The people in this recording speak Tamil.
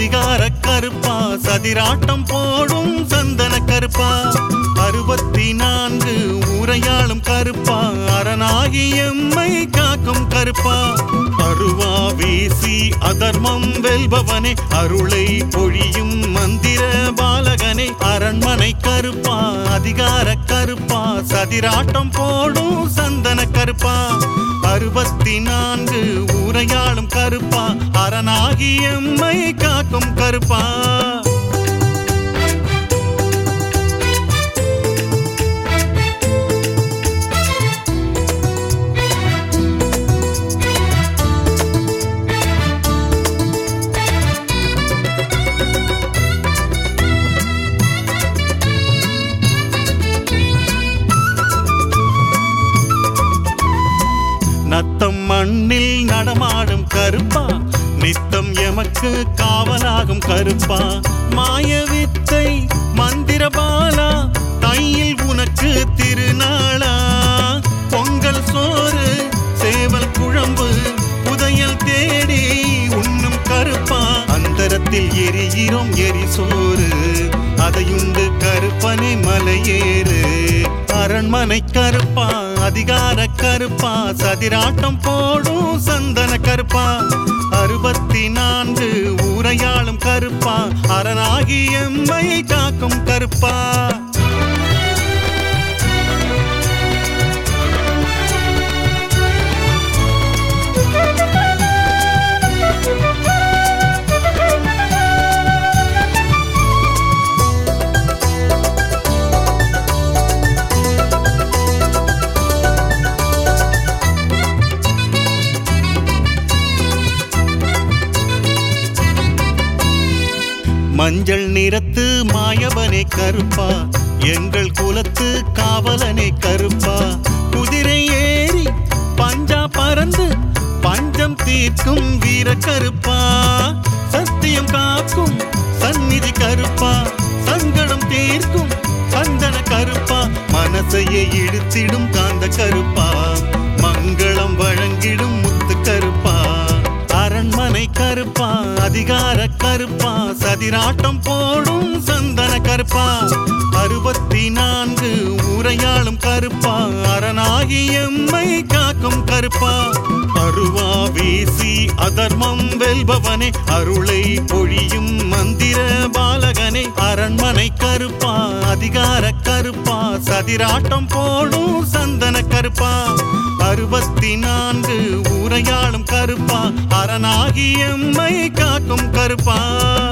அதிகார கருப்பா சதிராட்டம் போடும் சந்தன கருப்பா 64 ஊரையாளும் கருப்பா அரணாகி எம்மை காக்கும் கருப்பா அருவா வீசி அதர்மம் வெல்பவனே அருளை பொழியும் மந்திர பாலகனே அரண்மனை கருப்பா அதிகார கருப்பா சதிராட்டம் போடும் சந்தன கருப்பா 64 ஊரையாளும் கருப்பா அரணாகி எம்மை காக்கும் கருப்பா நத்தம் மண்ணில் நடமாடும் கருப்பா நித்தம் எமக்கு காவலாகும் கருப்பா மாய வித்தை மந்திர பாலா தையில் உனக்கு திருநாளா பொங்கல் சோறு சேவல் குழம்பு புதையல் தேடி உண்ணும் கருப்பா அந்தரத்தில் எரிகிறோம் எரிசோறு அதையுண்டு கருப்பனை மலையேறு அரண்மனை கருப்பா அதிகார கருப்பா சதிராட்டம் போடும் சந்தன கருப்பா 64 ஊரையாளும் கருப்பா அரணாகி எம்மை காக்கும் கருப்பா மஞ்சள் நிறத்து மாயவனே கருப்பா எங்கள் குலத்து காவலனே கருப்பா குதிரை ஏறி பஞ்சா பறந்து பஞ்சம் தீர்க்கும் வீர கருப்பா சத்தியம் காக்கும் சந்நிதி கருப்பா சங்கடம் தீர்க்கும் சந்தன கருப்பா மனசையை இழுத்திடும் காந்த கருப்பா மங்களம் வழங்கிடும் முத்து கருப்பா அரண்மனை கருப்பா அதிகார கருப்பா சதிராட்டம் போடும் சந்தன கருப்பா 64 ஊரையாளும் கருப்பா அரணாகி எம்மை காக்கும் கருப்பா அருவா வீசி அதர்மம் வெல்பவனே அருளை பொழியும் மந்திர பாலகனே அரண்மனை கருப்பா அதிகார கருப்பா சதிராட்டம் போடும் சந்தன கருப்பா 64 ஊரையாளும் கருப்பா அரணாகி எம்மை காக்கும் கருப்பா